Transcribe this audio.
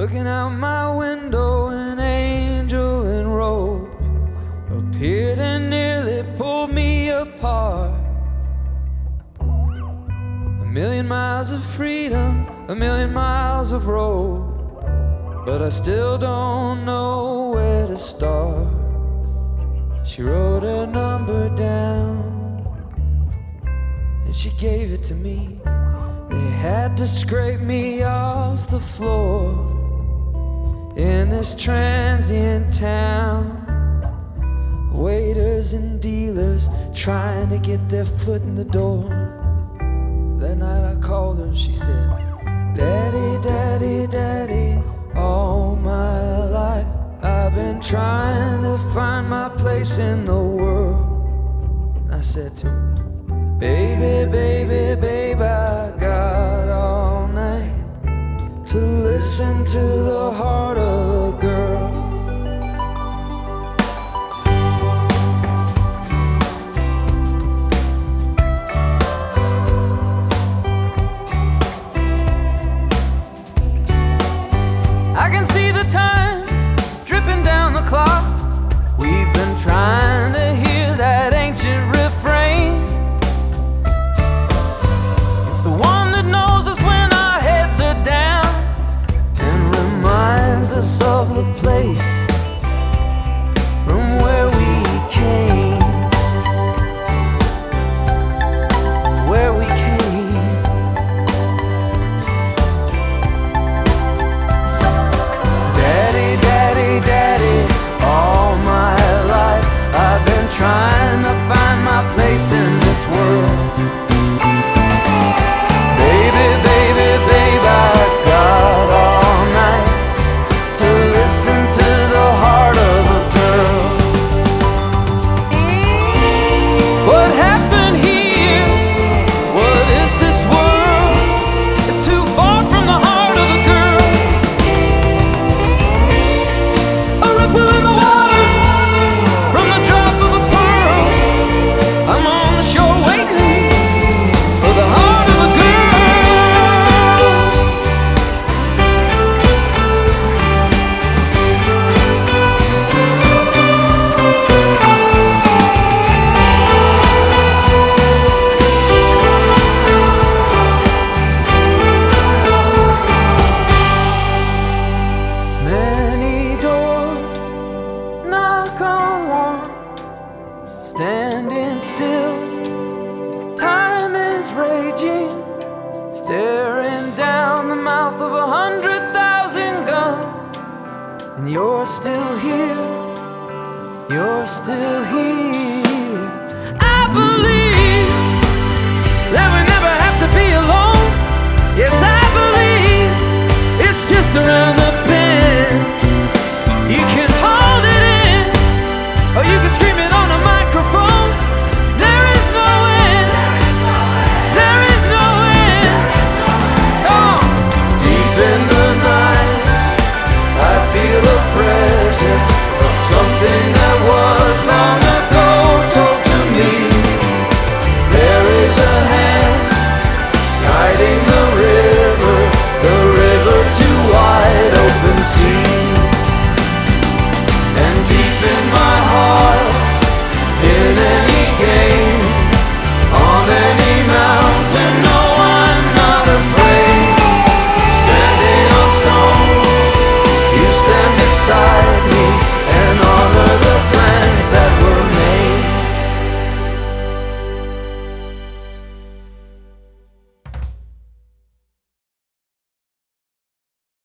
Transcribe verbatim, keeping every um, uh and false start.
Looking out my window, an angel in robes appeared and nearly pulled me apart. A million miles of freedom, a million miles of road, but I still don't know where to start. She wrote her number down and she gave it to me. They had to scrape me off the floor in this transient town. Waiters and dealers trying to get their foot in the door. That night I called her and she said, "Daddy, daddy, daddy, all my life I've been trying to find my place in the world." And I said to her, "Baby, baby, babe, I got all night to listen to the heart of a girl." I can see the time dripping down the clock. We've been trying to hear that ancient refrain. It's the one that knows us when our heads are down and reminds us of the place from where we came. Where we came. Trying to find my place in this world. Baby, baby, babe, I got all night to listen to the heart of a girl. What happened here? What is this world? It's too far from the heart of a girl. A ripple in the water from the drop of a pearl. I'm on the shore waiting for the heart of a girl. Many doors knock on one, standing still. Time is raging, staring down the mouth of a hundred thousand guns. And you're still here, you're still here.